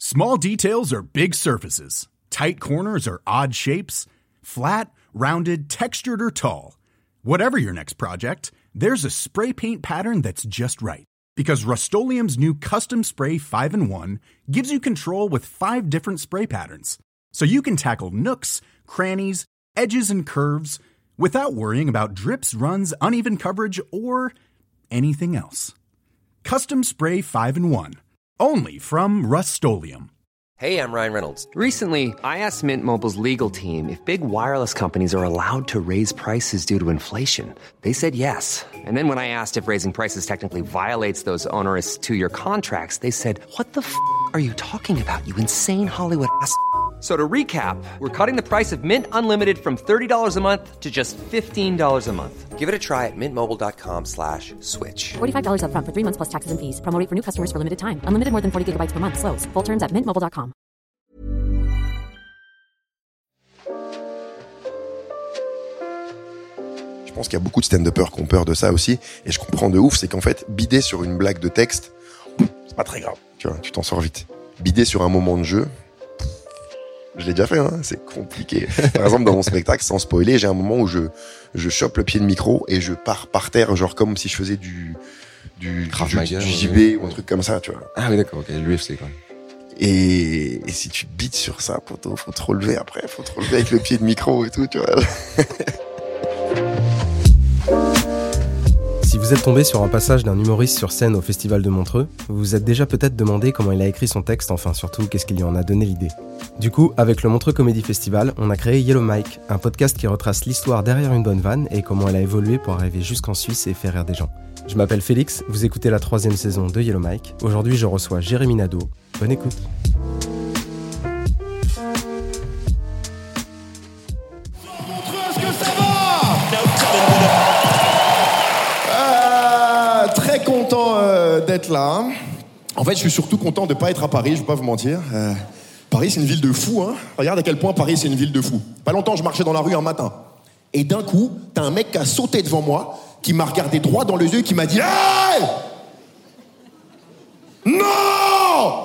Small details are big surfaces. Tight corners are odd shapes. Flat, rounded, textured, or tall. Whatever your next project, there's a spray paint pattern that's just right. Because Rust-Oleum's new Custom Spray 5-in-1 gives you control with 5 different spray patterns. So you can tackle nooks, crannies, edges, and curves without worrying about drips, runs, uneven coverage, or anything else. Custom Spray 5-in-1. Only from Rust-Oleum. Hey, I'm Ryan Reynolds. Recently, I asked Mint Mobile's legal team if big wireless companies are allowed to raise prices due to inflation. They said yes. And then when I asked if raising prices technically violates those onerous 2-year contracts, they said, "What the f*** are you talking about, you insane Hollywood ass?" So to recap, we're cutting the price of Mint Unlimited from $30 a month to just $15 a month. Give it a try at mintmobile.com/switch. $45 up front for 3 months plus taxes and fees. Promo rate for new customers for limited time. Unlimited more than 40 gigabytes per month. Slows full terms at mintmobile.com. Je pense qu'il y a beaucoup de stand-uppers qui ont peur de ça aussi, et je comprends de ouf, c'est qu'en fait, bider sur une blague de texte, c'est pas très grave, tu vois, tu t'en sors vite. Bider sur un moment de jeu, je l'ai déjà fait, hein, c'est compliqué. Par exemple, dans mon spectacle, sans spoiler, j'ai un moment où je chope le pied de micro et je pars par terre, genre comme si je faisais du JB ou un truc comme ça, tu vois. Ah oui, d'accord, ok, l'UFC, quoi. Et si tu bites sur ça, poteau, faut te relever après, faut te relever avec le pied de micro et tout, tu vois. Si vous êtes tombé sur un passage d'un humoriste sur scène au Festival de Montreux, vous vous êtes déjà peut-être demandé comment il a écrit son texte, enfin surtout qu'est-ce qui lui en a donné l'idée. Du coup, avec le Montreux Comedy Festival, on a créé Yellow Mike, un podcast qui retrace l'histoire derrière une bonne vanne et comment elle a évolué pour arriver jusqu'en Suisse et faire rire des gens. Je m'appelle Félix, vous écoutez la 3e saison de Yellow Mike. Aujourd'hui, je reçois Jérémy Nadeau. Bonne écoute. Très content d'être là. En fait, je suis surtout content de ne pas être à Paris, je ne vais pas vous mentir. Paris, c'est une ville de fous, hein. Regarde à quel point Paris, c'est une ville de fous. Pas longtemps, je marchais dans la rue un matin. Et d'un coup, t'as un mec qui a sauté devant moi, qui m'a regardé droit dans les yeux et qui m'a dit « Hey !» Non !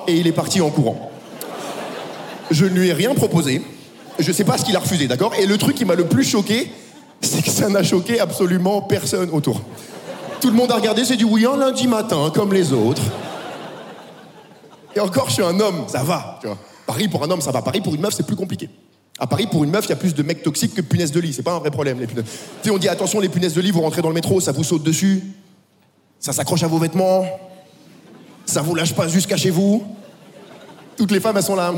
Et il est parti en courant. Je ne lui ai rien proposé. Je sais pas ce qu'il a refusé, d'accord ? Et le truc qui m'a le plus choqué, c'est que ça n'a choqué absolument personne autour. Tout le monde a regardé, s'est dit oui, un lundi matin, comme les autres. Et encore, je suis un homme, ça va, tu vois. Paris, pour un homme, ça va. Paris, pour une meuf, c'est plus compliqué. À Paris, pour une meuf, il y a plus de mecs toxiques que de punaises de lit. C'est pas un vrai problème, les punaises. Tu sais, on dit attention, les punaises de lit, vous rentrez dans le métro, ça vous saute dessus. Ça s'accroche à vos vêtements. Ça vous lâche pas jusqu'à chez vous. Toutes les femmes, elles sont là.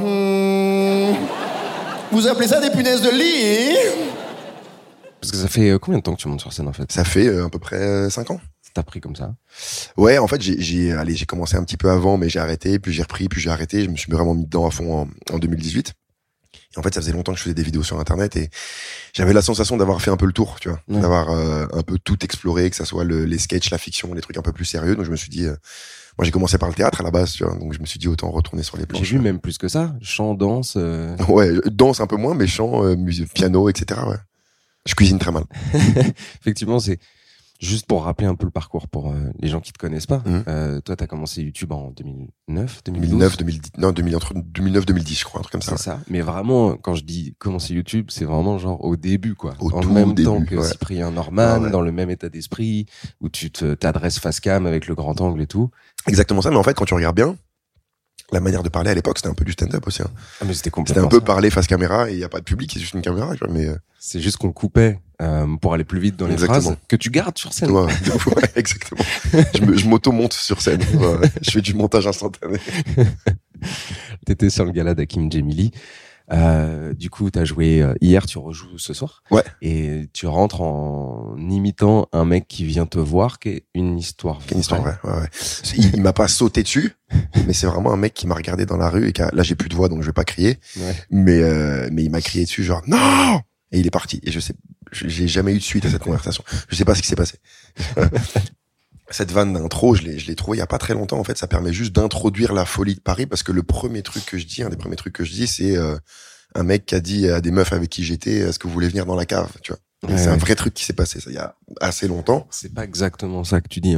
Vous appelez ça des punaises de lit ? Parce que ça fait combien de temps que tu montes sur scène, en fait ? Ça fait à peu près 5 ans. T'as pris comme ça ? Ouais, en fait, j'ai commencé un petit peu avant, mais j'ai arrêté, puis j'ai repris, puis j'ai arrêté. Je me suis vraiment mis dedans à fond en 2018. Et en fait, ça faisait longtemps que je faisais des vidéos sur Internet et j'avais la sensation d'avoir fait un peu le tour, tu vois, d'avoir un peu tout exploré, que ça soit les sketchs, la fiction, les trucs un peu plus sérieux. Donc je me suis dit, moi j'ai commencé par le théâtre à la base, tu vois, donc je me suis dit autant retourner sur les planches. J'ai vu même plus que ça, chant, danse. Ouais, danse un peu moins, mais chant, musique, piano, etc. Ouais. Je cuisine très mal. Effectivement, c'est juste pour rappeler un peu le parcours pour les gens qui te connaissent pas. Toi, t'as commencé YouTube en 2009, 2010, entre 2009, 2010, je crois, un truc comme ça. C'est ça. Mais vraiment, quand je dis commencer YouTube, c'est vraiment genre au début, quoi. En même début, temps que ouais. Cyprien Norman, ouais. Dans le même état d'esprit, où tu t'adresses face cam avec le grand angle et tout. Exactement ça, mais en fait, quand tu regardes bien, la manière de parler à l'époque, c'était un peu du stand-up aussi. Hein. Ah, mais c'était complètement C'était un peu ça. Parler face caméra et il y a pas de public, c'est juste une caméra, tu vois, mais c'est juste qu'on le coupait pour aller plus vite dans les phrases que tu gardes sur scène. Ouais, exactement. je m'auto-monte sur scène. Ouais, je fais du montage instantané. T'étais sur le gala d'Hakim Djemili. Du coup, t'as joué hier, tu rejoues ce soir. Ouais. Et tu rentres en imitant un mec qui vient te voir, qui est une histoire vraie. Une histoire vraie, ouais. Il m'a pas sauté dessus, mais c'est vraiment un mec qui m'a regardé dans la rue et là j'ai plus de voix donc je vais pas crier. Ouais. Mais il m'a crié dessus genre non! Et il est parti. Et j'ai jamais eu de suite à cette conversation. Je sais pas ce qui s'est passé. Cette vanne d'intro, je l'ai trouvé il y a pas très longtemps. En fait, ça permet juste d'introduire la folie de Paris parce que un des premiers trucs que je dis, c'est un mec qui a dit à des meufs avec qui j'étais, est-ce que vous voulez venir dans la cave, tu vois. C'est un vrai truc qui s'est passé, ça, il y a assez longtemps. C'est pas exactement ça que tu dis, hein.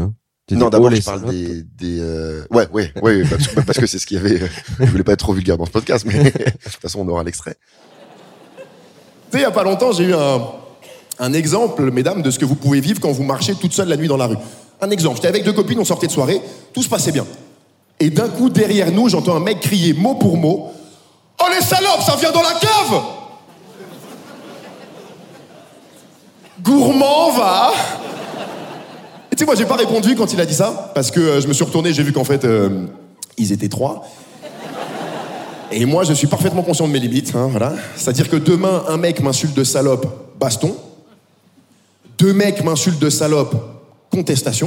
Non, d'abord, je parle ouais, parce que c'est ce qu'il y avait. Je voulais pas être trop vulgaire dans ce podcast, mais de toute façon, on aura l'extrait. Tu sais, il y a pas longtemps, j'ai eu un exemple, mesdames, de ce que vous pouvez vivre quand vous marchez toute seule la nuit dans la rue. Un exemple. J'étais avec 2 copines, on sortait de soirée, tout se passait bien. Et d'un coup, derrière nous, j'entends un mec crier mot pour mot « Oh les salopes, ça vient dans la cave !» Gourmand, va. Et tu sais, moi, j'ai pas répondu quand il a dit ça, parce que je me suis retourné, j'ai vu qu'en fait, ils étaient 3. Et moi, je suis parfaitement conscient de mes limites, hein, voilà. C'est-à-dire que demain, un mec m'insulte de salope, baston. 2 mecs m'insultent de salope, contestation.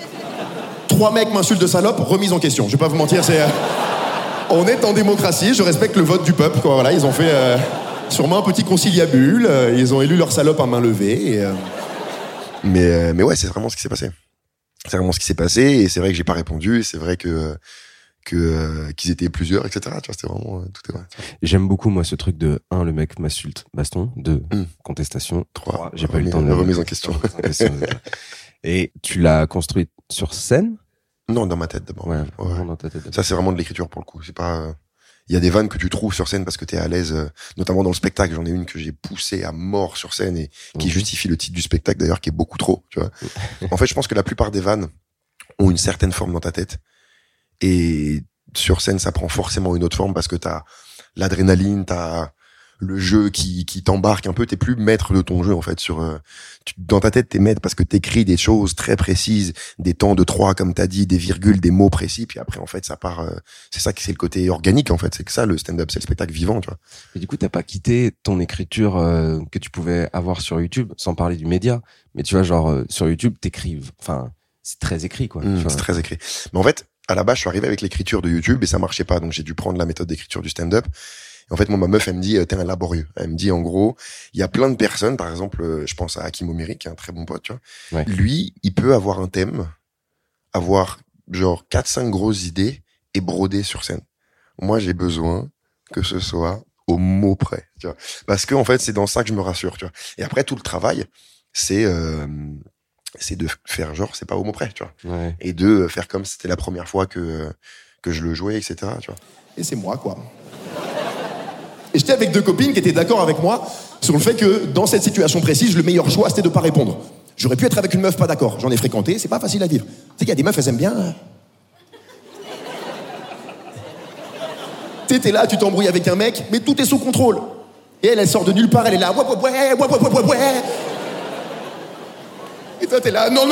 3 mecs m'insultent de salope, remise en question. Je vais pas vous mentir, on est en démocratie, je respecte le vote du peuple, quoi. Voilà, ils ont fait sûrement un petit conciliabule, ils ont élu leur salope à main levée. Et, Mais ouais, c'est vraiment ce qui s'est passé. C'est vraiment ce qui s'est passé, et c'est vrai que j'ai pas répondu, et c'est vrai qu'ils étaient plusieurs, etc. Tu vois, c'était vraiment tout est vrai. J'aime beaucoup moi ce truc de 1, le mec m'insulte, baston, 2, contestation, 3, j'ai pas eu le temps de remise en question. Et tu l'as construit sur scène? Non, dans ma tête d'abord. Ouais. Dans ta tête. Ça, c'est vraiment de l'écriture pour le coup. C'est pas. Il y a des vannes que tu trouves sur scène parce que t'es à l'aise, notamment dans le spectacle. J'en ai une que j'ai poussée à mort sur scène et qui justifie le titre du spectacle d'ailleurs, qui est beaucoup trop. Tu vois. En fait, je pense que la plupart des vannes ont une certaine forme dans ta tête. Et sur scène, ça prend forcément une autre forme parce que t'as l'adrénaline, t'as le jeu qui t'embarque un peu. T'es plus maître de ton jeu, en fait. Dans ta tête, t'es maître parce que t'écris des choses très précises, des temps de 3, comme t'as dit, des virgules, des mots précis. Puis après, en fait, ça part, c'est ça qui, c'est le côté organique, en fait. C'est que ça, le stand-up, c'est le spectacle vivant, tu vois. Et du coup, t'as pas quitté ton écriture, que tu pouvais avoir sur YouTube, sans parler du média. Mais tu vois, genre, sur YouTube, t'écrives. Enfin, c'est très écrit, quoi. C'est très écrit. Mais en fait, à la base, je suis arrivé avec l'écriture de YouTube et ça marchait pas. Donc, j'ai dû prendre la méthode d'écriture du stand-up. Et en fait, moi, ma meuf, elle me dit, t'es un laborieux. Elle me dit, en gros, il y a plein de personnes, par exemple, je pense à Hakim Omiri, qui est un très bon pote, tu vois. Ouais. Lui, il peut avoir un thème, avoir genre 4-5 grosses idées et broder sur scène. Moi, j'ai besoin que ce soit au mot près, tu vois. Parce que, en fait, c'est dans ça que je me rassure, tu vois. Et après, tout le travail, c'est de faire genre, c'est pas au mot près, tu vois. Ouais. Et de faire comme si c'était la première fois que je le jouais, etc., tu vois. Et c'est moi, quoi. Et j'étais avec 2 copines qui étaient d'accord avec moi sur le fait que, dans cette situation précise, le meilleur choix, c'était de pas répondre. J'aurais pu être avec une meuf pas d'accord. J'en ai fréquenté, c'est pas facile à vivre. Tu sais qu'il y a des meufs, elles aiment bien. Tu sais, t'es là, tu t'embrouilles avec un mec, mais tout est sous contrôle. Et elle sort de nulle part, elle est là, ouais. Et toi, t'es là, non.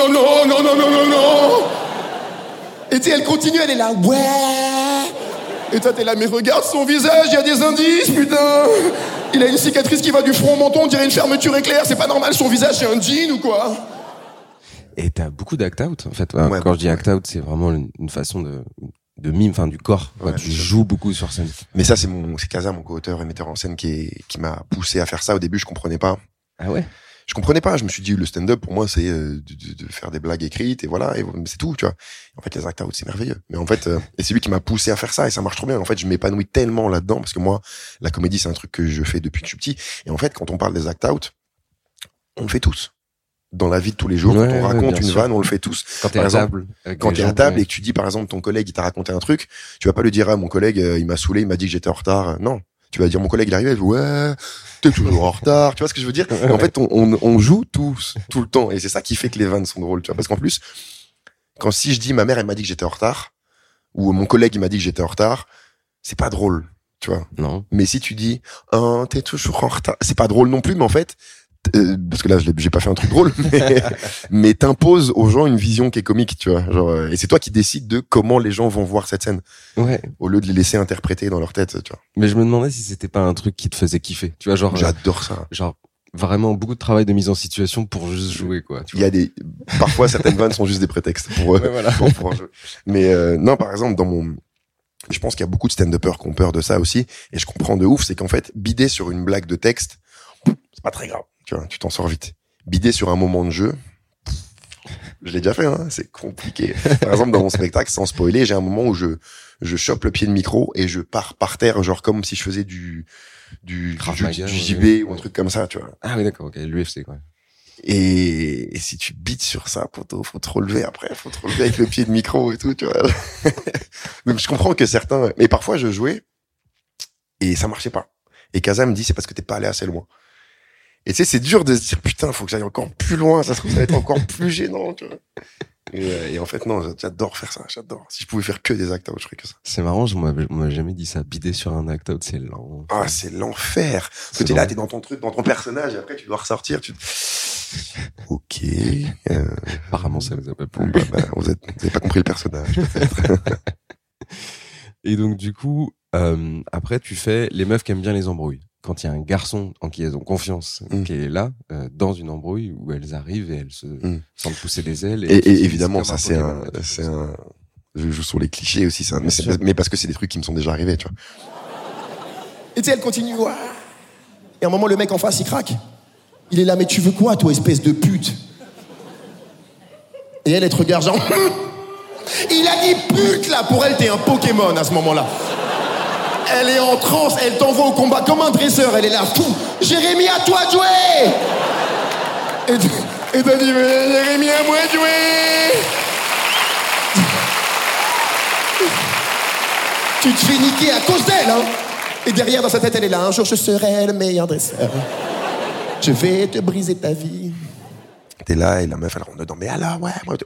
Et tu sais, elle continue, elle est là, ouais. Et toi, t'es là, mais regarde son visage, il y a des indices, putain. Il a une cicatrice qui va du front au menton, on dirait une fermeture éclair, c'est pas normal, son visage, c'est un jean ou quoi? Et t'as beaucoup d'act-out, en fait. Ouais, quand je dis act-out, c'est vraiment une façon de mime, enfin, du corps. Ouais, tu joues beaucoup sur scène. Mais ça, c'est Kaza, mon co-auteur et metteur en scène, qui m'a poussé à faire ça. Au début, je comprenais pas. Ah ouais? Je comprenais pas. Je me suis dit, le stand-up, pour moi, c'est de faire des blagues écrites et voilà, et c'est tout, tu vois. En fait, les act-out, c'est merveilleux. Mais en fait, et c'est lui qui m'a poussé à faire ça et ça marche trop bien. En fait, je m'épanouis tellement là-dedans parce que moi, la comédie, c'est un truc que je fais depuis que je suis petit. Et en fait, quand on parle des act-out, on le fait tous. Dans la vie de tous les jours, quand on raconte une vanne, on le fait tous. Quand t'es à table. Quand t'es à table et que tu dis, par exemple, ton collègue, il t'a raconté un truc, tu vas pas lui dire, ah, mon collègue, il m'a saoulé, il m'a dit que j'étais en retard. Non. Tu vas dire, mon collègue, il arrive, il dit, ouais, t'es toujours en retard. Tu vois ce que je veux dire? Et en fait, on joue tous, tout le temps. Et c'est ça qui fait que les vannes sont drôles, tu vois. Parce qu'en plus, si je dis, ma mère, elle m'a dit que j'étais en retard, ou mon collègue, il m'a dit que j'étais en retard, c'est pas drôle, tu vois. Non. Mais si tu dis, oh, t'es toujours en retard, c'est pas drôle non plus, mais en fait, parce que là, j'ai pas fait un truc drôle, mais t'imposes aux gens une vision qui est comique, tu vois. Genre, et c'est toi qui décides de comment les gens vont voir cette scène. Ouais. Au lieu de les laisser interpréter dans leur tête, tu vois. Mais je me demandais si c'était pas un truc qui te faisait kiffer. Tu vois, genre. J'adore ça. Genre, vraiment beaucoup de travail de mise en situation pour juste jouer, quoi. Il y a parfois certaines vannes sont juste des prétextes pour pouvoir jouer. Mais, non, par exemple, je pense qu'il y a beaucoup de stand-uppers qui ont peur de ça aussi. Et je comprends de ouf, c'est qu'en fait, bider sur une blague de texte, c'est pas très grave. Tu vois, tu t'en sors vite. Bider sur un moment de jeu, je l'ai déjà fait, hein, c'est compliqué. Par exemple, dans mon spectacle, sans spoiler, j'ai un moment où je chope le pied de micro et je pars par terre, genre comme si je faisais du JB ou un truc comme ça, tu vois. Ah oui, d'accord, ok, l'UFC, quoi. Et si tu bites sur ça, poteau, faut te relever après, faut te relever avec le pied de micro et tout, tu vois. Donc je comprends que certains, mais parfois je jouais et ça marchait pas. Et Kaza me dit, c'est parce que t'es pas allé assez loin. Et tu sais, c'est dur de se dire, putain, faut que j'aille encore plus loin, ça se trouve, ça va être encore plus gênant, tu vois. Et en fait, non, j'adore faire ça, j'adore. Si je pouvais faire que des act-out, je ferais que ça. C'est marrant, on m'avait jamais dit ça. Bider sur un act-out, c'est lent. Ah, c'est l'enfer. Parce que t'es là, t'es dans ton truc, dans ton personnage, et après, tu dois ressortir, Ok. Apparemment, ça vous a pas plu. Vous avez pas compris le personnage, peut-être. Et donc, du coup, après, tu fais les meufs qui aiment bien les embrouilles. Quand il y a un garçon en qui elles ont confiance, qui est là, dans une embrouille où elles arrivent et elles se sentent pousser des ailes. Et évidemment, ça, je joue sur les clichés aussi, ça. Mais parce que c'est des trucs qui me sont déjà arrivés, tu vois. Et tu sais, elle continue. Et à un moment, le mec en face, il craque. Il est là, mais tu veux quoi, toi, espèce de pute? Et elle te regarde genre... Il a dit pute, là. Pour elle, t'es un Pokémon à ce moment-là. Elle est en transe, elle t'envoie au combat comme un dresseur. Elle est là, fou. Jérémy, à toi de jouer. Et t'as dit, mais Jérémy, à moi de jouer. Tu te fais niquer à cause d'elle, hein. Et derrière, dans sa tête, elle est là, un jour, je serai le meilleur dresseur. Je vais te briser ta vie. T'es là, et la meuf, elle rentre dedans. Mais alors, ouais, moi,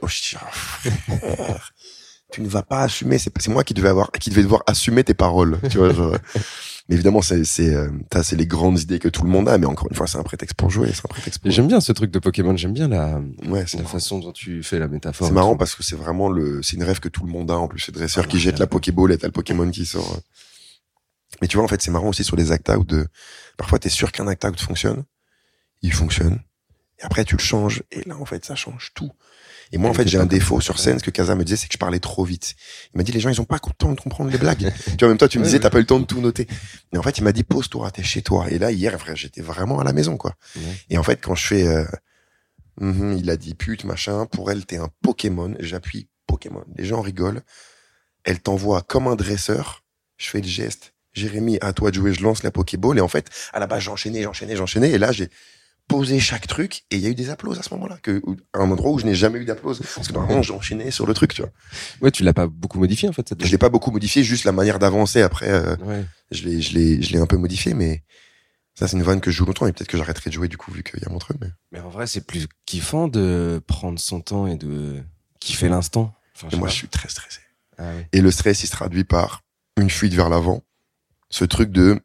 tu ne vas pas assumer. C'est moi qui devais devoir assumer tes paroles. Tu vois, genre. Mais évidemment, c'est les grandes idées que tout le monde a. Mais encore une fois, c'est un prétexte pour jouer. J'aime bien ce truc de Pokémon. J'aime bien la marrant. façon dont tu fais la métaphore. C'est marrant parce que c'est vraiment c'est une rêve que tout le monde a. En plus, c'est dresseur qui jette la Pokéball et t'as le Pokémon qui sort. Mais tu vois, en fait, c'est marrant aussi sur les act-out parfois, t'es sûr qu'un act-out fonctionne. Il fonctionne. Et après, tu le changes. Et là, en fait, ça change tout. Et moi, en fait, j'ai un défaut sur scène. Ce que Kaza me disait, c'est que je parlais trop vite. Il m'a dit, les gens, ils ont pas le temps de comprendre les blagues. Tu vois, même toi, tu me disais, t'as pas eu le temps de tout noter. Mais en fait, il m'a dit, pose-toi, t'es chez toi. Et là, hier, frère, j'étais vraiment à la maison, quoi. Ouais. Et en fait, quand je fais, il a dit pute, machin, pour elle, t'es un Pokémon. J'appuie Pokémon. Les gens rigolent. Elle t'envoie comme un dresseur. Je fais le geste. Jérémy, à toi de jouer, je lance la Pokéball. Et en fait, à la base, j'enchaînais. Et là, j'ai posé chaque truc. Et il y a eu des applauses à ce moment-là. À un endroit où je n'ai jamais eu d'applauses. Parce que normalement, j'enchaînais sur le truc, tu vois. Ouais, tu l'as pas beaucoup modifié, en fait. Je l'ai pas beaucoup modifié, juste la manière d'avancer après, je l'ai un peu modifié, mais ça, c'est une vanne que je joue longtemps. Et peut-être que j'arrêterai de jouer, du coup, vu qu'il y a mon truc, mais en vrai, c'est plus kiffant de prendre son temps et de kiffer l'instant. Enfin, et moi, je suis très stressé. Ah, ouais. Et le stress, il se traduit par une fuite vers l'avant. Ce truc de,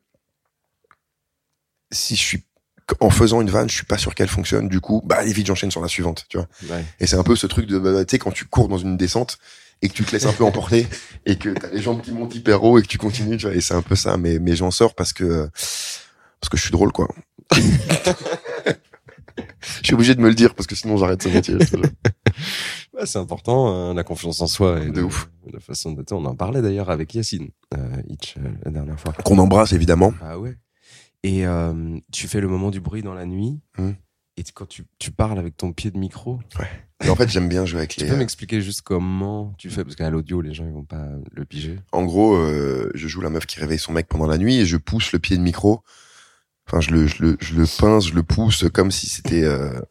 si je suis, en faisant une vanne, je suis pas sûr qu'elle fonctionne, du coup, allez vite, j'enchaîne sur la suivante, tu vois. Ouais. Et c'est un peu ce truc de, tu sais, quand tu cours dans une descente et que tu te laisses un peu emporter et que t'as les jambes qui montent hyper haut et que tu continues, tu vois. Et c'est un peu ça, mais j'en sors parce que je suis drôle, quoi. Je suis obligé de me le dire parce que sinon j'arrête ce métier. Ouais, c'est important, la confiance en soi et de ouf. La façon d'être. On en parlait d'ailleurs avec Yacine, Hitch, la dernière fois. Qu'on embrasse évidemment. Ah ouais. Et tu fais le moment du bruit dans la nuit. Et quand tu parles avec ton pied de micro. Ouais. Et en fait, j'aime bien jouer avec Tu peux m'expliquer juste comment tu fais, parce qu'à l'audio, les gens ils vont pas le piger. En gros, je joue la meuf qui réveille son mec pendant la nuit et je pousse le pied de micro. Enfin, je le pince, je le pousse comme si c'était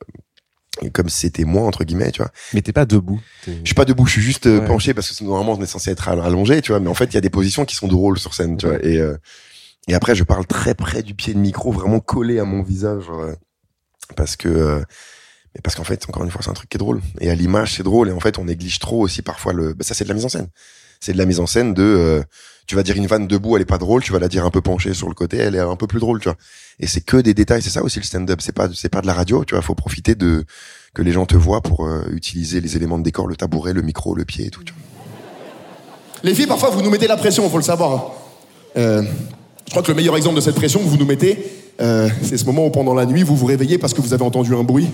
moi, entre guillemets, tu vois. Mais t'es pas debout. Je suis pas debout, je suis juste penché parce que normalement on est censé être allongé, tu vois. Mais en fait, il y a des positions qui sont drôles sur scène, tu vois. Et après, je parle très près du pied de micro, vraiment collé à mon visage, parce qu'en fait, encore une fois, c'est un truc qui est drôle. Et à l'image, c'est drôle. Et en fait, on néglige trop aussi parfois ça, c'est de la mise en scène. C'est de la mise en scène de, tu vas dire une vanne debout, elle est pas drôle, tu vas la dire un peu penchée sur le côté, elle est un peu plus drôle, tu vois. Et c'est que des détails, c'est ça aussi le stand-up, c'est pas de la radio, tu vois, faut profiter que les gens te voient pour utiliser les éléments de décor, le tabouret, le micro, le pied et tout, tu vois. Les filles, parfois, vous nous mettez la pression, faut le savoir. Je crois que le meilleur exemple de cette pression que vous nous mettez, c'est ce moment où pendant la nuit, vous vous réveillez parce que vous avez entendu un bruit.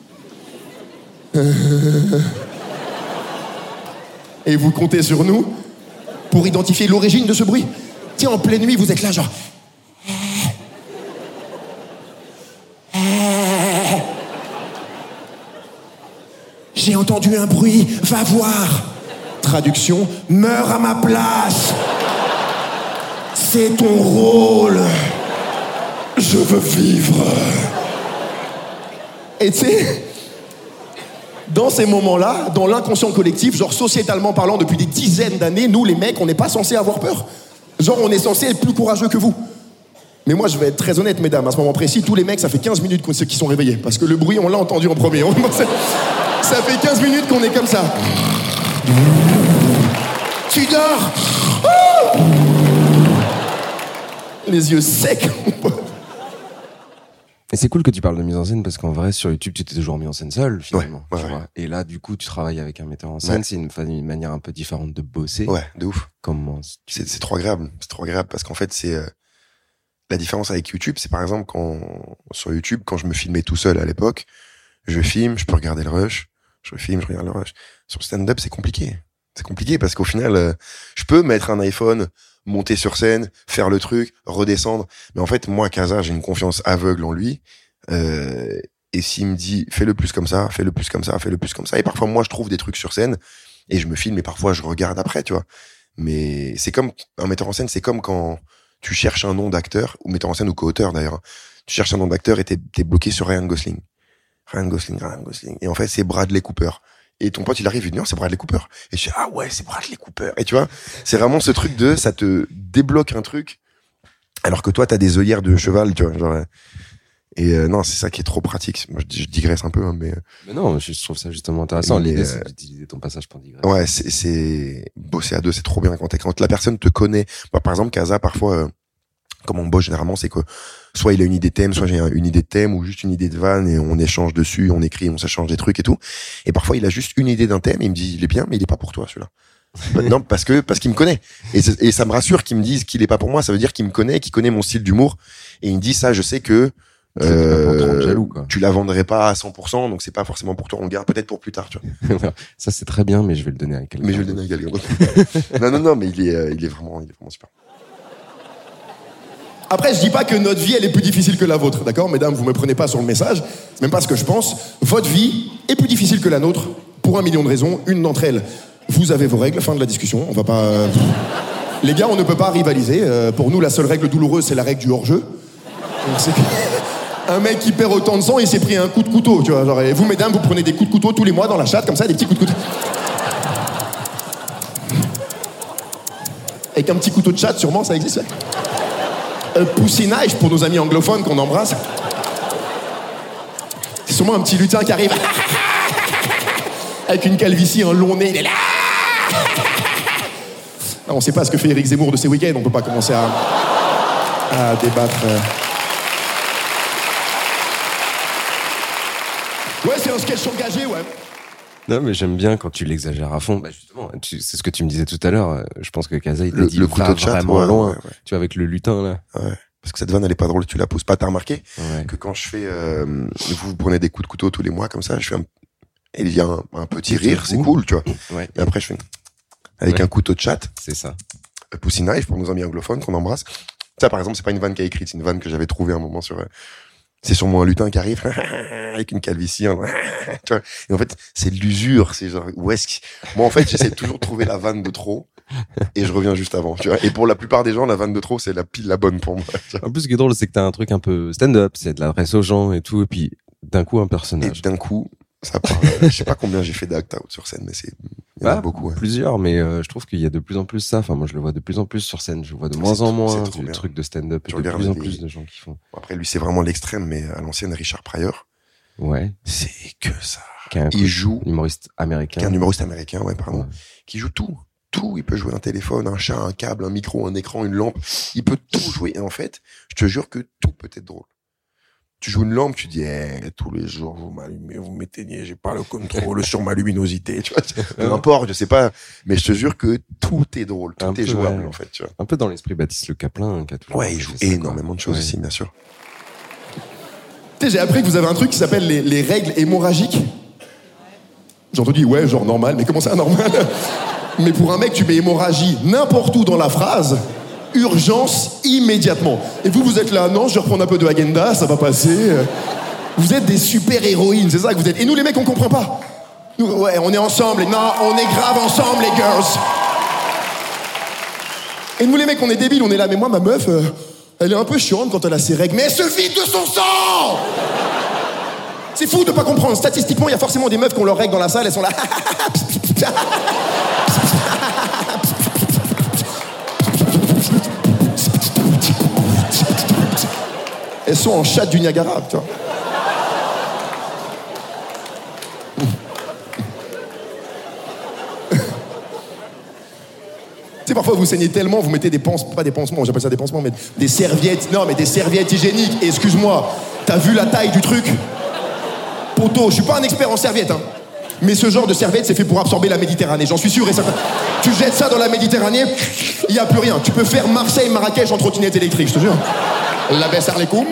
Et vous comptez sur nous pour identifier l'origine de ce bruit. Tiens, en pleine nuit, vous êtes là, genre... J'ai entendu un bruit, va voir. Traduction, meurs à ma place. C'est ton rôle. Je veux vivre. Et tu sais, dans ces moments-là, dans l'inconscient collectif, genre sociétalement parlant, depuis des dizaines d'années, nous les mecs, on n'est pas censé avoir peur. Genre on est censé être plus courageux que vous. Mais moi je vais être très honnête mesdames, à ce moment précis, tous les mecs ça fait 15 minutes qu'ils sont réveillés. Parce que le bruit on l'a entendu en premier. Ça fait 15 minutes qu'on est comme ça. Tu dors. Les yeux secs. Et c'est cool que tu parles de mise en scène parce qu'en vrai, sur YouTube, tu t'es toujours mis en scène seul, finalement. Ouais. Et là, du coup, tu travailles avec un metteur en scène. Ouais. C'est une manière un peu différente de bosser. Ouais, de ouf. Comment c'est trop agréable. C'est trop agréable parce qu'en fait, c'est la différence avec YouTube. C'est par exemple sur YouTube, quand je me filmais tout seul à l'époque, je filme, je peux regarder le rush. Je filme, je regarde le rush. Sur stand-up, c'est compliqué. C'est compliqué parce qu'au final, je peux mettre un iPhone, monter sur scène, faire le truc, redescendre. Mais en fait, moi, Casa, j'ai une confiance aveugle en lui. Et s'il me dit, fais-le plus comme ça, fais-le plus comme ça, fais-le plus comme ça. Et parfois, moi, je trouve des trucs sur scène et je me filme et parfois, je regarde après, tu vois. Mais c'est comme un metteur en scène, c'est comme quand tu cherches un nom d'acteur, ou metteur en scène ou co-auteur d'ailleurs. Tu cherches un nom d'acteur et t'es bloqué sur Ryan Gosling. Ryan Gosling. Et en fait, c'est Bradley Cooper. Et ton pote, il arrive, il dit non, c'est Bradley Cooper. Et je dis, ah ouais, c'est Bradley Cooper. Et tu vois, c'est vraiment ce truc ça te débloque un truc. Alors que toi, t'as des œillères de cheval, tu vois, genre. Et non, c'est ça qui est trop pratique. Moi, je digresse un peu, hein, mais non, je trouve ça justement intéressant. L'idée, c'est d'utiliser ton passage pour digresser. Ouais, c'est bosser à deux, c'est trop bien quand la personne te connaît. Bah, par exemple, Casa, parfois, comme on bosse généralement, c'est que soit il a une idée de thème, soit j'ai une idée de thème ou juste une idée de vanne et on échange dessus, on écrit, on s'échange des trucs et tout. Et parfois, il a juste une idée d'un thème et il me dit, il est bien, mais il est pas pour toi, celui-là. Non, parce qu'il me connaît. Et ça me rassure qu'il me dise qu'il est pas pour moi. Ça veut dire qu'il me connaît, qu'il connaît mon style d'humour. Et il me dit ça, je sais que, jaloux, quoi. Tu la vendrais pas à 100%, donc c'est pas forcément pour toi. On le garde peut-être pour plus tard, tu vois. Ça, c'est très bien, mais je vais le donner à quelqu'un. Non, mais il est vraiment super. Après, je dis pas que notre vie, elle est plus difficile que la vôtre, d'accord? Mesdames, vous me prenez pas sur le message, c'est même pas ce que je pense. Votre vie est plus difficile que la nôtre, pour 1 million de raisons. Une d'entre elles, vous avez vos règles, fin de la discussion. On va pas... Les gars, on ne peut pas rivaliser. Pour nous, la seule règle douloureuse, c'est la règle du hors-jeu. C'est un mec qui perd autant de sang, il s'est pris un coup de couteau, tu vois. Genre, et vous, mesdames, vous prenez des coups de couteau tous les mois dans la chatte, comme ça, des petits coups de couteau. Avec un petit couteau de chatte, sûrement, ça existe, ouais. Pussy knife pour nos amis anglophones qu'on embrasse. C'est sûrement un petit lutin qui arrive avec une calvitie, un long nez. Il est là. Non, on sait pas ce que fait Éric Zemmour de ses week-ends. On peut pas commencer à débattre. Ouais, c'est un sketch engagé, ouais. Non, mais j'aime bien quand tu l'exagères à fond. Bah, justement, c'est ce que tu me disais tout à l'heure. Je pense que Casa, il te dit le couteau de chat, vraiment loin. Ouais. Tu vois, avec le lutin, là. Ouais. Parce que cette vanne, elle est pas drôle, tu la poses pas. T'as remarqué que quand je fais, vous prenez des coups de couteau tous les mois, comme ça, je fais il y a un petit rire, c'est cool, tu vois. Ouais. Et après, je fais, avec un couteau de chat. C'est ça. Pussy knife pour nos amis anglophones qu'on embrasse. Ça, par exemple, c'est pas une vanne qui a écrite, c'est une vanne que j'avais trouvée un moment sur, c'est sûrement un lutin qui arrive avec une calvitie, tu vois. Et en fait, c'est de l'usure, c'est genre moi en fait, j'essaie toujours de trouver la vanne de trop et je reviens juste avant, tu vois. Et pour la plupart des gens, la vanne de trop, c'est la pile la bonne pour moi. En plus, ce qui est drôle, c'est que t'as un truc un peu stand-up, c'est de l'adresse aux gens et tout, et puis d'un coup un personnage. Et d'un coup, ça part. Je sais pas combien j'ai fait d'act-out sur scène, mais il y en a beaucoup. Ouais. Plusieurs, mais je trouve qu'il y a de plus en plus ça. Enfin, moi, je le vois de plus en plus sur scène. Je vois de moins en moins du truc de stand-up. Et de plus en plus de gens qui font. Après, lui, c'est vraiment l'extrême, mais à l'ancienne, Richard Pryor. Ouais. C'est que ça. Il joue. Humoriste américain. Un humoriste américain, ouais, pardon. Ouais. Qui joue tout. Tout. Il peut jouer un téléphone, un chat, un câble, un micro, un écran, une lampe. Il peut tout jouer. Et en fait, je te jure que tout peut être drôle. Tu joues une lampe, tu dis, tous les jours, vous m'allumez, vous m'éteignez, j'ai pas le contrôle sur ma luminosité, tu vois. Peu importe, je sais pas. Mais je te jure que tout est drôle, tout est jouable, en fait, tu vois. Un peu dans l'esprit Baptiste Le Caplin, qui a toujours. Ouais, il joue énormément de choses aussi, bien sûr. Tu sais, j'ai appris que vous avez un truc qui s'appelle les règles hémorragiques. J'ai entendu, ouais, genre normal, mais comment ça, normal? Mais pour un mec, tu mets hémorragie n'importe où dans la phrase. Urgence immédiatement. Et vous êtes là, non, je vais reprendre un peu de Häagen-Dazs, ça va passer. Vous êtes des super-héroïnes, c'est ça que vous êtes. Et nous, les mecs, on comprend pas. Nous, ouais, on est ensemble. Non, on est grave ensemble, les girls. Et nous, les mecs, on est débiles, on est là. Mais moi, ma meuf, elle est un peu chiante quand elle a ses règles. Mais elle se vide de son sang! C'est fou de pas comprendre. Statistiquement, il y a forcément des meufs qui ont leurs règles dans la salle, elles sont là. Elles sont en chat du Niagara, tu vois. Tu sais, parfois vous saignez tellement, vous mettez des pansements, pas des pansements, j'appelle ça des pansements, mais des serviettes, non mais des serviettes hygiéniques. Et excuse-moi, t'as vu la taille du truc? Poto, je suis pas un expert en serviettes, hein. Mais ce genre de serviette, c'est fait pour absorber la Méditerranée, j'en suis sûr et certain. Tu jettes ça dans la Méditerranée, il y a plus rien. Tu peux faire Marseille-Marrakech en trottinette électrique, je te jure. La baisse Arlekoum.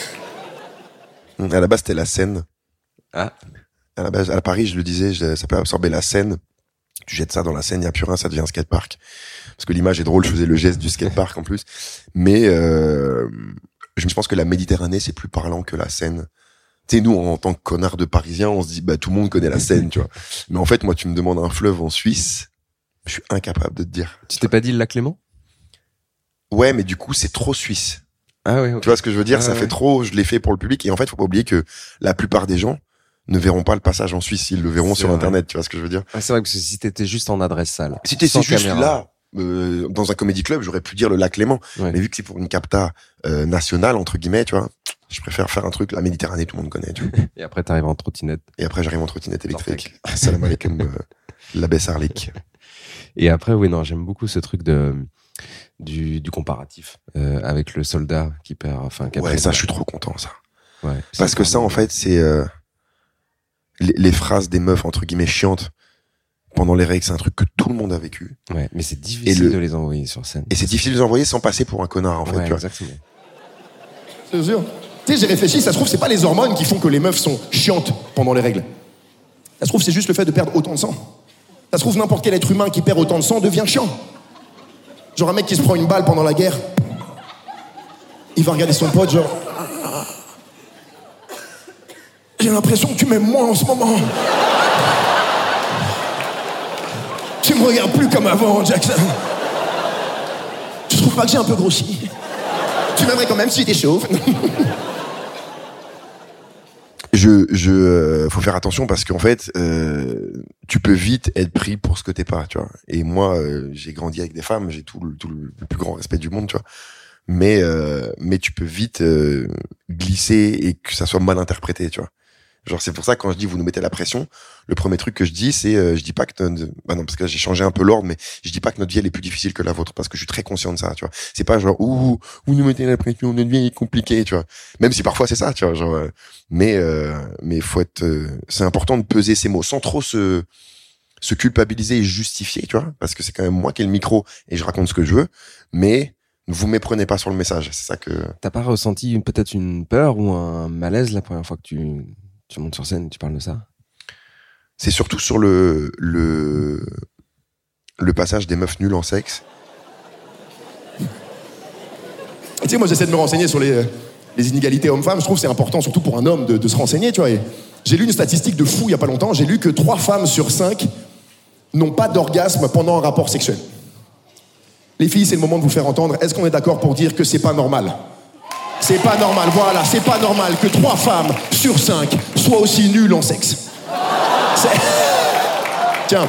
À la base, c'était la Seine. Ah. À la base, à Paris, je le disais, ça peut absorber la Seine. Tu jettes ça dans la Seine, il n'y a plus rien, ça devient un skatepark. Parce que l'image est drôle, je faisais le geste du skatepark en plus. Mais je pense que la Méditerranée, c'est plus parlant que la Seine. Tu sais, nous, en tant que connards de Parisiens, on se dit, bah, tout le monde connaît la Seine, tu vois. Mais en fait, moi, tu me demandes un fleuve en Suisse, je suis incapable de te dire. Tu t'es pas dit le lac Léman? Ouais, mais du coup, c'est trop suisse. Ah ouais, okay. Tu vois ce que je veux dire? Ça fait trop, je l'ai fait pour le public. Et en fait, faut pas oublier que la plupart des gens ne verront pas le passage en Suisse, ils le verront sur Internet, tu vois ce que je veux dire? Ah, c'est vrai que si t'étais juste en adresse sale. Si t'étais juste là, dans un comédie club, j'aurais pu dire le lac Léman. Ouais. Mais vu que c'est pour une capta nationale, entre guillemets, tu vois, je préfère faire un truc, la Méditerranée, tout le monde connaît, tu vois. Et après, t'arrives en trottinette. Et après, j'arrive en trottinette électrique. Salam alaikum, la baisse Arlik. Et après, oui, non, j'aime beaucoup ce truc du comparatif, avec le soldat qui perd, enfin, ouais, ça, je suis trop content, ça. Ouais. Parce que ça, en fait, c'est, les phrases des meufs, entre guillemets, chiantes, pendant les règles, c'est un truc que tout le monde a vécu. Ouais, mais c'est difficile de les envoyer sur scène. Et c'est difficile de les envoyer sans passer pour un connard, en fait, tu vois. Exactement. C'est sûr. Tu sais, j'ai réfléchi, ça se trouve, c'est pas les hormones qui font que les meufs sont chiantes pendant les règles. Ça se trouve, c'est juste le fait de perdre autant de sang. Ça se trouve, n'importe quel être humain qui perd autant de sang devient chiant. Genre un mec qui se prend une balle pendant la guerre, il va regarder son pote, genre... J'ai l'impression que tu m'aimes moins en ce moment. Tu me regardes plus comme avant, Jackson. Tu trouves pas que j'ai un peu grossi? Tu m'aimerais quand même si j'étais chauve. Faut faire attention parce qu'en fait, tu peux vite être pris pour ce que t'es pas, tu vois. Et moi, j'ai grandi avec des femmes, j'ai tout le plus grand respect du monde, tu vois. Mais tu peux vite glisser et que ça soit mal interprété, tu vois. Genre, c'est pour ça que quand je dis vous nous mettez la pression, le premier truc que je dis, c'est je dis pas que non, parce que là, j'ai changé un peu l'ordre, mais je dis pas que notre vie elle est plus difficile que la vôtre parce que je suis très conscient de ça, tu vois. C'est pas genre vous nous mettez la pression, notre vie est compliquée, tu vois. Même si parfois c'est ça, tu vois, genre mais faut être c'est important de peser ses mots sans trop se culpabiliser et justifier, tu vois, parce que c'est quand même moi qui ai le micro et je raconte ce que je veux, mais ne vous méprenez pas sur le message, c'est ça que... T'as pas ressenti peut-être une peur ou un malaise la première fois que tu montes sur scène et tu parles de ça? C'est surtout sur le passage des meufs nulles en sexe. Tu sais, moi j'essaie de me renseigner sur les inégalités hommes-femmes. Je trouve que c'est important, surtout pour un homme, de se renseigner, tu vois. Et j'ai lu une statistique de fou il y a pas longtemps. J'ai lu que 3 femmes sur 5 n'ont pas d'orgasme pendant un rapport sexuel. Les filles, c'est le moment de vous faire entendre. Est-ce qu'on est d'accord pour dire que c'est pas normal? C'est pas normal, voilà, c'est pas normal que 3 femmes sur 5 soient aussi nulles en sexe. Tiens.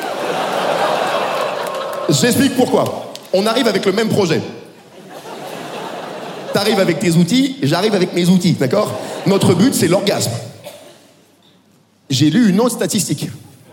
J'explique pourquoi. On arrive avec le même projet. T'arrives avec tes outils, j'arrive avec mes outils, d'accord? Notre but, c'est l'orgasme. J'ai lu une autre statistique.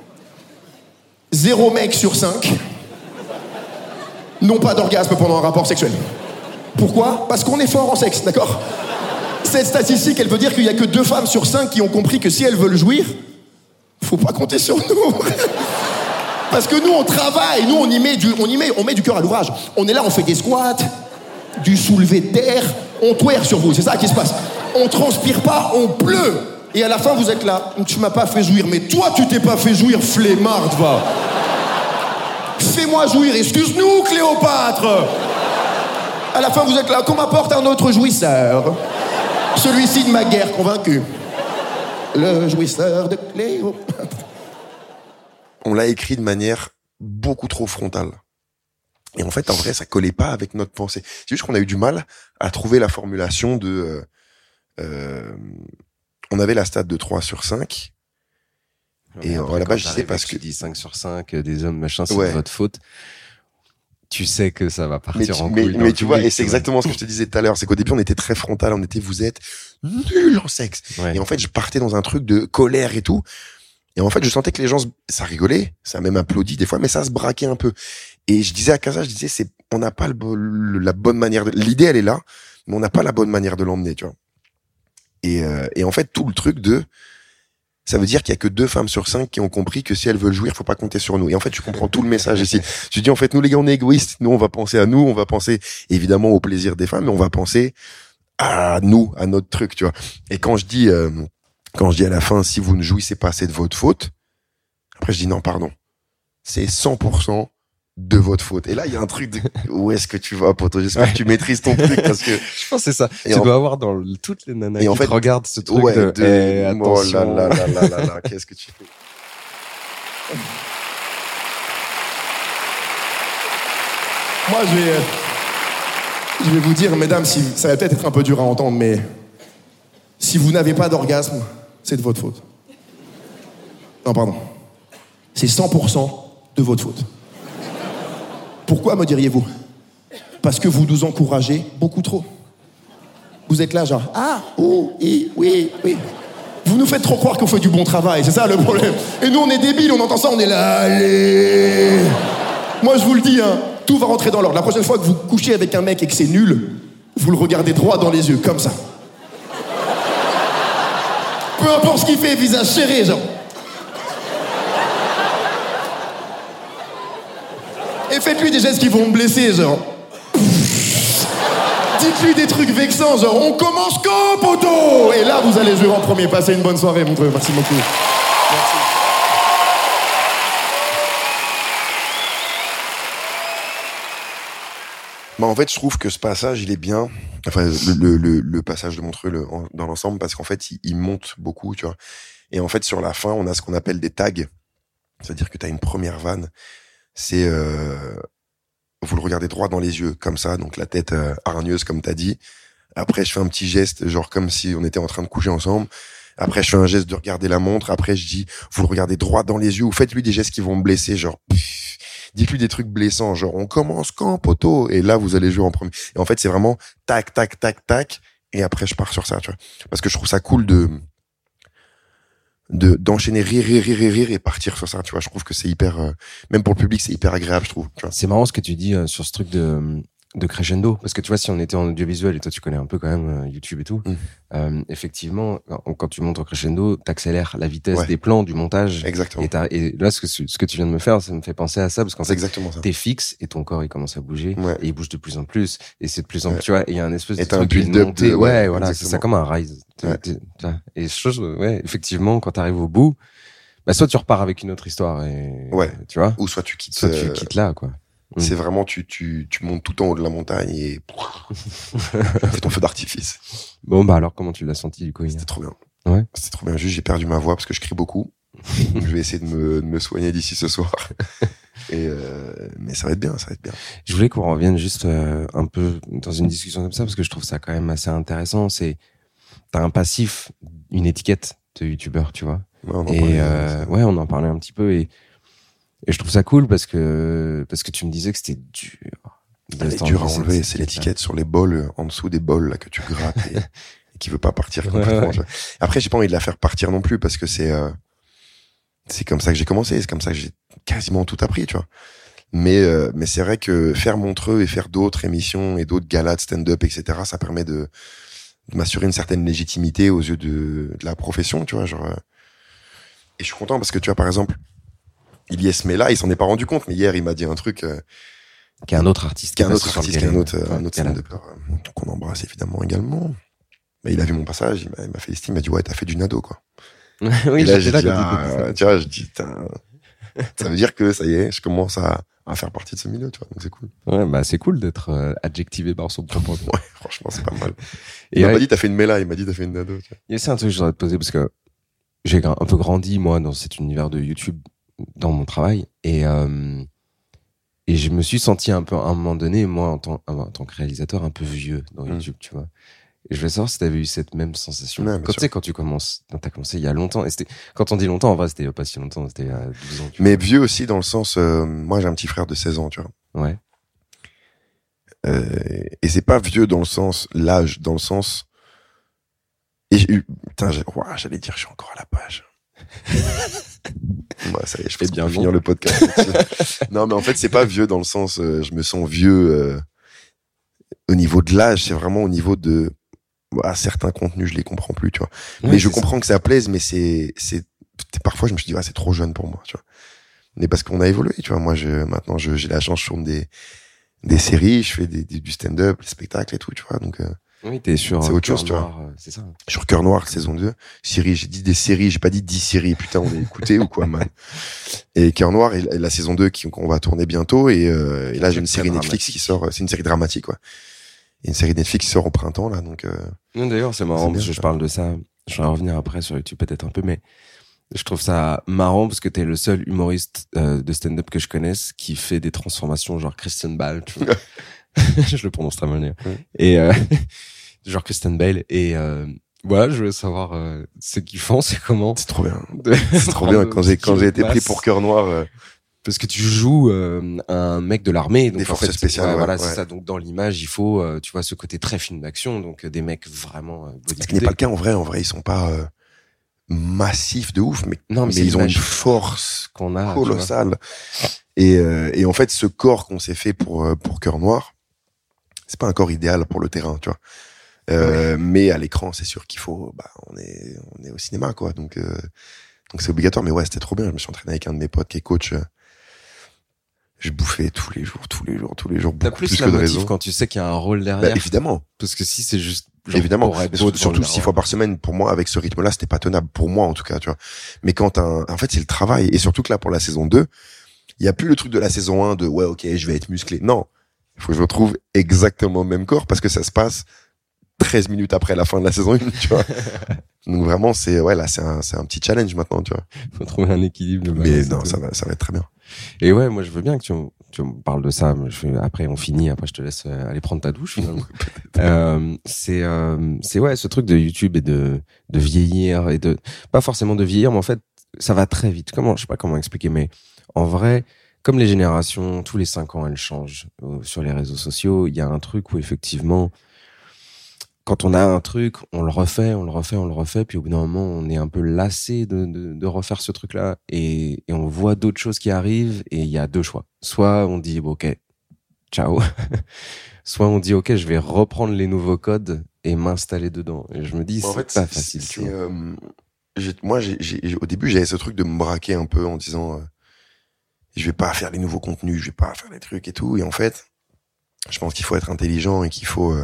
0 mecs sur 5 n'ont pas d'orgasme pendant un rapport sexuel. Pourquoi? Parce qu'on est fort en sexe, d'accord? Cette statistique, elle veut dire qu'il y a que 2 femmes sur 5 qui ont compris que si elles veulent jouir, faut pas compter sur nous. Parce que nous, on travaille, nous, on met du cœur à l'ouvrage. On est là, on fait des squats, du soulevé de terre, on twerk sur vous, c'est ça qui se passe. On transpire pas, on pleut. Et à la fin, vous êtes là, tu m'as pas fait jouir, mais toi, tu t'es pas fait jouir, flemmarde, va. Fais-moi jouir, excuse-nous, Cléopâtre. À la fin, vous êtes là, qu'on m'apporte un autre jouisseur. Celui-ci de ma guerre convaincue. Le jouisseur de Cléopâtre. On l'a écrit de manière beaucoup trop frontale. Et en fait, en vrai, ça collait pas avec notre pensée. C'est juste qu'on a eu du mal à trouver la formulation de... on avait la stat de 3/5. Et là-bas, je disais parce que... Tu dis 5/5, des hommes, machin, c'est de votre faute. Tu sais que ça va partir en couille. Mais tu vois, et c'est exactement ce que je te disais tout à l'heure, c'est qu'au début, on était très frontal, vous êtes nuls en sexe. Ouais. Et en fait, je partais dans un truc de colère et tout. Et en fait, je sentais que les gens, ça rigolait, ça même applaudi des fois, mais ça se braquait un peu. Et je disais à Casa, on n'a pas la bonne manière l'idée, elle est là, mais on n'a pas la bonne manière de l'emmener, tu vois. Et en fait, tout le truc ça veut dire qu'il y a que 2 femmes sur 5 qui ont compris que si elles veulent jouir, faut pas compter sur nous. Et en fait, tu comprends tout le message ici. Tu dis, en fait, nous, les gars, on est égoïstes. Nous, on va penser à nous, on va penser évidemment au plaisir des femmes, mais on va penser à nous, à notre truc, tu vois. Et quand je dis à la fin, si vous ne jouissez pas, c'est de votre faute. Après, je dis non, pardon. C'est 100% de votre faute. Et là, il y a un truc de, où est-ce que tu vas, poteau? J'espère que tu maîtrises ton truc parce que... Je pense que c'est ça. Tu dois avoir dans toutes les nanas qui en fait, te regardent ce truc attention. Oh là, qu'est-ce que tu fais? Moi, je vais vous dire, mesdames, ça va peut-être être un peu dur à entendre, mais si vous n'avez pas d'orgasme, c'est de votre faute. Non, pardon. C'est 100% de votre faute. Pourquoi, me diriez-vous? Parce que vous nous encouragez beaucoup trop. Vous êtes là, genre, oui. Vous nous faites trop croire qu'on fait du bon travail, c'est ça le problème. Et nous, on est débiles, on entend ça, on est là, allez. Moi, je vous le dis, tout va rentrer dans l'ordre. La prochaine fois que vous couchez avec un mec et que c'est nul, vous le regardez droit dans les yeux, comme ça. Peu importe ce qu'il fait, visage serré, genre. Et faites-lui des gestes qui vont me blesser, genre. Dites-lui des trucs vexants, genre on commence quand, poteau? Et là, vous allez jouer en premier. Passez une bonne soirée, mon truc. Merci beaucoup. Merci. En fait, je trouve que ce passage, il est bien. Enfin, le passage de Montreux dans l'ensemble, parce qu'en fait, il monte beaucoup, tu vois. Et en fait, sur la fin, on a ce qu'on appelle des tags. C'est-à-dire que t'as une première vanne. C'est vous le regardez droit dans les yeux comme ça, donc la tête hargneuse comme t'as dit. Après je fais un petit geste genre comme si on était en train de coucher ensemble. Après je fais un geste de regarder la montre. Après je dis vous le regardez droit dans les yeux ou faites-lui des gestes qui vont me blesser, genre dites-lui des trucs blessants, genre on commence quand, poteau? Et là vous allez jouer en premier. Et en fait c'est vraiment tac tac tac tac et après je pars sur ça, tu vois, parce que je trouve ça cool d'enchaîner rire et partir sur ça, tu vois. Je trouve que c'est hyper même pour le public c'est hyper agréable, je trouve, tu vois. C'est marrant ce que tu dis sur ce truc de crescendo, parce que tu vois, si on était en audiovisuel et toi tu connais un peu quand même YouTube et tout, effectivement quand tu montes au crescendo t'accélères la vitesse des plans, du montage. Exactement. Et là ce que tu viens de me faire, ça me fait penser à ça, parce qu'en fait exactement ça. T'es fixe et ton corps il commence à bouger et il bouge de plus en plus et c'est de plus en plus, tu vois, et il y a un espèce de truc qui est monté, voilà, c'est ça, comme un rise. Et effectivement quand t'arrives au bout, bah soit tu repars avec une autre histoire et tu vois, ou soit tu quittes là, quoi. C'est vraiment tu montes tout en haut de la montagne et tu fais ton feu d'artifice. Bon bah alors comment tu l'as senti du coup? C'était trop bien. Ouais. C'était trop bien. Juste j'ai perdu ma voix parce que je crie beaucoup. Donc, je vais essayer de me soigner d'ici ce soir. Mais ça va être bien, ça va être bien. Je voulais qu'on revienne juste un peu dans une discussion comme ça parce que je trouve ça quand même assez intéressant. T'as un passif, une étiquette de youtubeur, tu vois. On en parlait un petit peu et je trouve ça cool parce que tu me disais que c'était dur. C'est dur à enlever, c'est l'étiquette sur les bols, en dessous des bols là que tu grattes et qui veut pas partir complètement. Ouais. Après, j'ai pas envie de la faire partir non plus parce que c'est comme ça que j'ai commencé, c'est comme ça que j'ai quasiment tout appris, tu vois. Mais c'est vrai que faire Montreux et faire d'autres émissions et d'autres galas de stand-up, etc., ça permet de m'assurer une certaine légitimité aux yeux de la profession, tu vois, genre. Et je suis content parce que tu vois, par exemple, Ilyes Mela, il s'en est pas rendu compte, mais hier il m'a dit un truc qui est un autre artiste, un autre stand-upper qu'on embrasse évidemment également. Mais il a vu mon passage, il m'a félicité, il m'a dit ouais, t'as fait du nado, quoi. Oui, et là, j'ai dit, tu vois, je dis, ça veut dire que ça y est, je commence à faire partie de ce milieu, tu vois, donc c'est cool. Ouais, bah c'est cool d'être adjectivé par son propre. Ouais, franchement, c'est pas mal. Il m'a pas dit t'as fait une Mela, il m'a dit t'as fait une nado. Il y a c'est un truc que je voudrais te poser parce que j'ai un peu grandi moi dans cet univers de YouTube dans mon travail et je me suis senti un peu à un moment donné moi en tant que réalisateur un peu vieux dans YouTube, tu vois. Et je voulais savoir si t'avais eu cette même sensation. Ouais, quand tu sais, quand t'as commencé il y a longtemps, et quand on dit longtemps, en vrai, c'était pas si longtemps, c'était il y a 12 ans. Mais vieux aussi dans le sens, moi j'ai un petit frère de 16 ans, tu vois. Ouais. Et c'est pas vieux dans le sens, l'âge, dans le sens, j'allais dire, je suis encore à la page. Ouais, ça y est, je pense qu'on peut finir le podcast. Non, mais en fait, c'est pas vieux dans le sens, je me sens vieux, au niveau de l'âge, c'est vraiment au niveau de, certains contenus, je les comprends plus, tu vois. Ouais, mais je comprends que ça plaise, mais parfois, je me suis dit, c'est trop jeune pour moi, tu vois. Mais parce qu'on a évolué, tu vois. Moi, maintenant, j'ai la chance, je tourne des séries, je fais du stand-up, des spectacles et tout, tu vois. Donc, oui, t'es sur c'est autre chose, tu vois. C'est ça. Sur Cœur Noir, saison 2. Série, j'ai dit des séries, j'ai pas dit 10 séries. Putain, on est écouté ou quoi, man. Et Cœur Noir, et la saison 2 qu'on va tourner bientôt, et là, j'ai une série Netflix qui sort, c'est une série dramatique, ouais. Et une série Netflix qui sort au printemps, là, donc, non, d'ailleurs, c'est marrant, parce que je parle de ça. Je vais revenir après sur YouTube peut-être un peu, mais je trouve ça marrant parce que t'es le seul humoriste de stand-up que je connaisse qui fait des transformations genre Christian Bale, tu vois. Je le prononce très mal d'ailleurs. Et genre Christian Bale, et voilà, je voulais savoir ce qu'ils font, c'est comment. C'est trop bien. C'est trop bien quand j'ai été pris pour Cœur Noir. Parce que tu joues un mec de l'armée, donc des forces spéciales. Voilà, c'est ça. Donc dans l'image, il faut, tu vois, ce côté très film d'action, donc des mecs vraiment bodybuildés. Ce qui n'est pas le cas en vrai. En vrai, ils sont pas massifs de ouf, mais ils ont une force qu'on a colossale. Et en fait, ce corps qu'on s'est fait pour Cœur Noir, c'est pas un corps idéal pour le terrain, tu vois. Mais à l'écran, c'est sûr qu'il faut, on est au cinéma, quoi. Donc c'est obligatoire. Mais ouais, c'était trop bien. Je me suis entraîné avec un de mes potes qui est coach. Je bouffais tous les jours. T'as plus la motive quand tu sais qu'il y a un rôle derrière. Évidemment. Parce que si c'est juste, évidemment. Surtout 6 fois par semaine, pour moi, avec ce rythme-là, c'était pas tenable. Pour moi, en tout cas, tu vois. Mais en fait, c'est le travail. Et surtout que là, pour la saison 2, il y a plus le truc de la saison 1 de, ouais, ok, je vais être musclé. Non. Il faut que je retrouve exactement le même corps parce que ça se passe 13 minutes après la fin de la saison 1, tu vois. Donc vraiment, c'est un petit challenge maintenant, tu vois. Faut trouver un équilibre. Mais non, ça va être très bien. Et ouais, moi, je veux bien que tu me parles de ça. Après, on finit. Après, je te laisse aller prendre ta douche, finalement. C'est ouais, ce truc de YouTube et de vieillir et pas forcément de vieillir, mais en fait, ça va très vite. Je sais pas comment expliquer, mais en vrai, comme les générations, tous les 5 ans, elles changent sur les réseaux sociaux. Il y a un truc où effectivement, quand on a un truc, on le refait, puis au bout d'un moment, on est un peu lassé de refaire ce truc-là, et on voit d'autres choses qui arrivent, et il y a 2 choix. Soit on dit, ok, ciao. Soit on dit, ok, je vais reprendre les nouveaux codes et m'installer dedans. Et je me dis, c'est pas facile. Moi, au début, j'avais ce truc de me braquer un peu en disant, je vais pas faire les nouveaux contenus, je vais pas faire les trucs et tout. Et en fait, je pense qu'il faut être intelligent et qu'il faut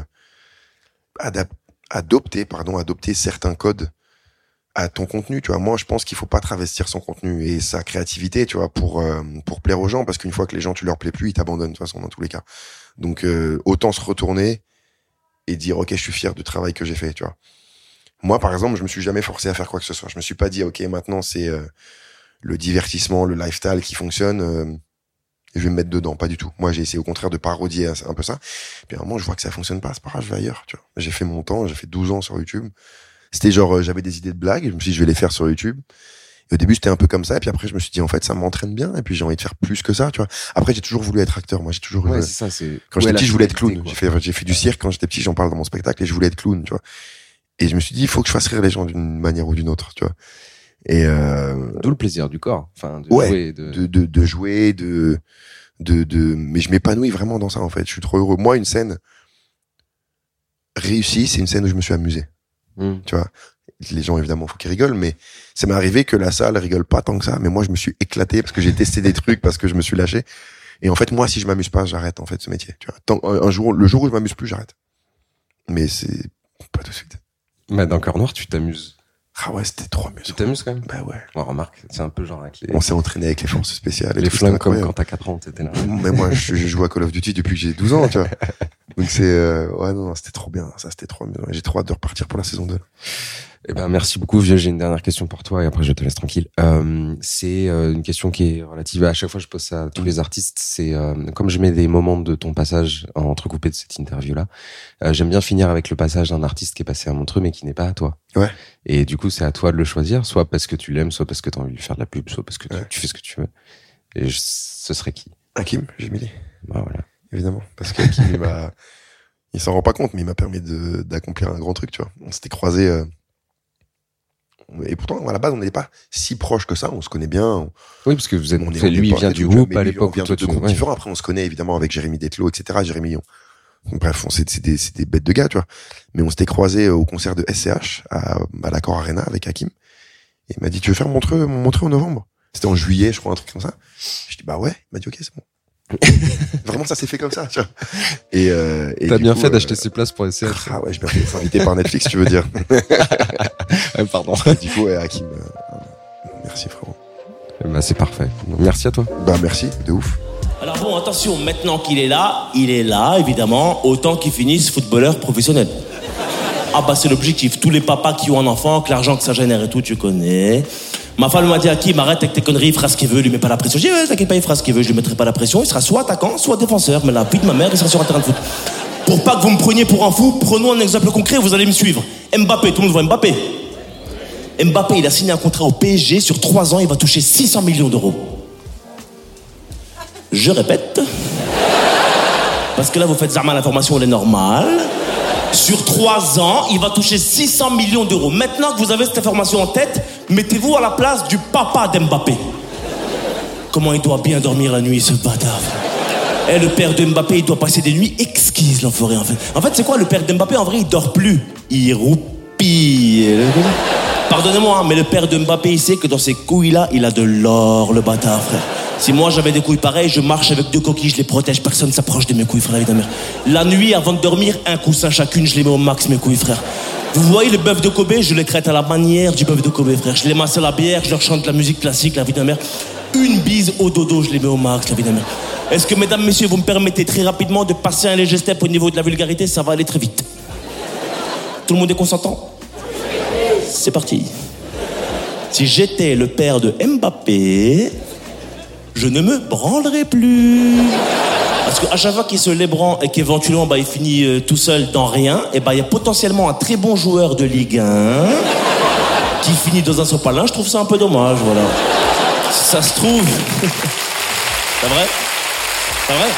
adopter certains codes à ton contenu, tu vois. Moi, je pense qu'il faut pas travestir son contenu et sa créativité, tu vois, pour plaire aux gens, parce qu'une fois que les gens, tu leur plais plus, ils t'abandonnent, de toute façon, dans tous les cas. Donc, autant se retourner et dire, ok, je suis fier du travail que j'ai fait, tu vois. Moi, par exemple, je me suis jamais forcé à faire quoi que ce soit. Je me suis pas dit, ok, maintenant, c'est le divertissement, le lifestyle qui fonctionne, je vais me mettre dedans, pas du tout. Moi, j'ai essayé au contraire de parodier un peu ça. Puis à un moment, je vois que ça fonctionne pas, c'est pas grave, je vais ailleurs, tu vois. J'ai fait mon temps, j'ai fait 12 ans sur YouTube. C'était genre, j'avais des idées de blagues, et je me suis dit, je vais les faire sur YouTube. Et au début, c'était un peu comme ça, et puis après, je me suis dit, en fait, ça m'entraîne bien, et puis j'ai envie de faire plus que ça, tu vois. Après, j'ai toujours voulu être acteur, moi, j'ai toujours c'est ça, c'est... Quand j'étais petit, je voulais être clown. J'ai fait du cirque quand j'étais petit, j'en parle dans mon spectacle, et je voulais être clown, tu vois. Et je me suis dit, il faut que je fasse rire les gens d'une manière ou d'une autre, tu vois. Et d'où le plaisir du corps, enfin, de jouer, mais je m'épanouis vraiment dans ça, en fait. Je suis trop heureux. Moi, une scène réussie, c'est une scène où je me suis amusé. Tu vois. Les gens, évidemment, faut qu'ils rigolent, mais ça m'est arrivé que la salle rigole pas tant que ça, mais moi, je me suis éclaté parce que j'ai testé des trucs, parce que je me suis lâché. Et en fait, moi, si je m'amuse pas, j'arrête, en fait, ce métier, tu vois. Le jour où je m'amuse plus, j'arrête. Mais c'est pas tout de suite. Mais dans Cœur Noir, tu t'amuses. Ah ouais, c'était trop amusant. Tu t'amuses quand même? Bah ouais. On remarque, c'est un peu genre avec les... On s'est entraîné avec les forces spéciales. Les flingues comme quand t'as 4 ans, t'étais là. Mais moi, je joue à Call of Duty depuis que j'ai 12 ans, tu vois. Donc c'est, ouais, non, c'était trop bien. Ça, c'était trop bien. J'ai trop hâte de repartir pour la saison 2. Eh ben, merci beaucoup, Vieux. J'ai une dernière question pour toi et après je te laisse tranquille. C'est une question qui est relative. À chaque fois, je pose ça à tous les artistes. C'est comme je mets des moments de ton passage entrecoupés de cette interview-là. J'aime bien finir avec le passage d'un artiste qui est passé à Montreux mais qui n'est pas à toi. Ouais. Et du coup, c'est à toi de le choisir, soit parce que tu l'aimes, soit parce que t'as envie de lui faire de la pub, soit parce que tu fais ce que tu veux. Et ce serait qui? Hakim, Gemili. Bah voilà. Évidemment, parce que Hakim, il s'en rend pas compte, mais il m'a permis d'accomplir un grand truc, tu vois. On s'était croisés. Et pourtant, à la base, on n'était pas si proches que ça. On se connaît bien. Oui, parce que lui, il vient du Whoop à l'époque. On vient de groupes différents. Après, on se connaît évidemment avec Jérémy Detlo, etc. Jérémy, bref, c'est des bêtes de gars, tu vois. Mais on s'était croisés au concert de SCH à l'Accor Arena avec Hakim. Et il m'a dit, tu veux faire Montreux en novembre? C'était en juillet, je crois, un truc comme ça. Je dis, bah ouais. Il m'a dit, ok, c'est bon. Vraiment, ça s'est fait comme ça, tu vois. Et t'as bien fait d'acheter ces places pour SCH. Ah ouais, j'ai bien fait d'être invité par Netflix, tu veux dire. Pardon. Du coup, Hakim, merci frérot. Bah c'est parfait. Merci à toi. Bah merci, de ouf. Alors bon, attention, maintenant qu'il est là, évidemment, autant qu'il finisse footballeur professionnel. Ah bah c'est l'objectif. Tous les papas qui ont un enfant, que l'argent que ça génère et tout, tu connais. Ma femme m'a dit, Hakim, arrête avec tes conneries, il fera ce qu'il veut, lui met pas la pression. Je dis, ouais, t'inquiète pas, il fera ce qu'il veut, je lui mettrai pas la pression, il sera soit attaquant, soit défenseur. Mais la vie de ma mère, il sera sur un terrain de foot. Pour pas que vous me preniez pour un fou, prenons un exemple concret, vous allez me suivre. Mbappé, tout le monde voit Mbappé. Mbappé, il a signé un contrat au PSG sur 3 ans, il va toucher 600 millions d'euros. Je répète. Parce que là, vous faites Zarma, l'information, elle est normale. Sur 3 ans, il va toucher 600 millions d'euros. Maintenant que vous avez cette information en tête, mettez-vous à la place du papa d'Mbappé. Comment il doit bien dormir la nuit, ce bâtard. Et le père de Mbappé, il doit passer des nuits exquises, l'enfoiré, en fait. En fait, c'est quoi, le père d'Mbappé, en vrai, il dort plus. Il roupille. Pardonnez-moi, mais le père de Mbappé, il sait que dans ces couilles-là, il a de l'or, le bâtard, frère. Si moi j'avais des couilles pareilles, je marche avec 2 coquilles, je les protège, personne s'approche de mes couilles, frère, évidemment. La nuit, avant de dormir, un coussin chacune, je les mets au max, mes couilles, frère. Vous voyez le bœuf de Kobe, je les traite à la manière du bœuf de Kobe, frère. Je les masse à la bière, je leur chante de la musique classique, la vie de ma mère. Une bise au dodo, je les mets au max, la vie de ma mère. Est-ce que, mesdames, messieurs, vous me permettez très rapidement de passer un léger step au niveau de la vulgarité? Ça va aller très vite. Tout le monde est consentant? C'est parti. Si j'étais le père de Mbappé, je ne me branlerai plus. Parce qu'à chaque fois qu'il se lébran et qu'éventuellement il finit tout seul dans rien, et il y a potentiellement un très bon joueur de Ligue 1 qui finit dans un sopalin. Je trouve ça un peu dommage, voilà. Si ça se trouve... C'est vrai? C'est vrai?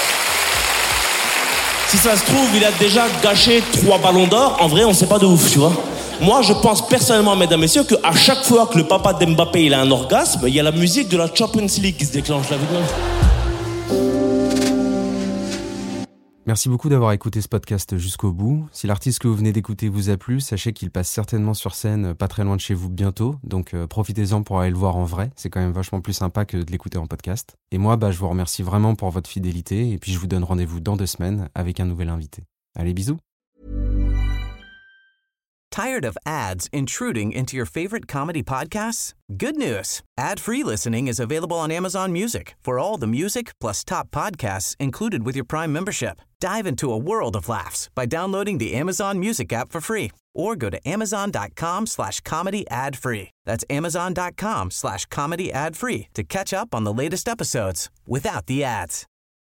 Si ça se trouve, il a déjà gâché 3 ballons d'or. En vrai, on sait pas de ouf, tu vois. Moi, je pense personnellement, mesdames et messieurs, qu'à chaque fois que le papa d'Mbappé il a un orgasme, il y a la musique de la Champions League qui se déclenche. La vie de Merci beaucoup d'avoir écouté ce podcast jusqu'au bout. Si l'artiste que vous venez d'écouter vous a plu, sachez qu'il passe certainement sur scène pas très loin de chez vous bientôt, donc profitez-en pour aller le voir en vrai, c'est quand même vachement plus sympa que de l'écouter en podcast. Et moi, je vous remercie vraiment pour votre fidélité, et puis je vous donne rendez-vous dans 2 semaines avec un nouvel invité. Allez, bisous. Tired of ads intruding into your favorite comedy podcasts? Good news. Ad-free listening is available on Amazon Music for all the music plus top podcasts included with your Prime membership. Dive into a world of laughs by downloading the Amazon Music app for free or go to amazon.com/comedy ad-free. That's amazon.com/comedy ad-free to catch up on the latest episodes without the ads.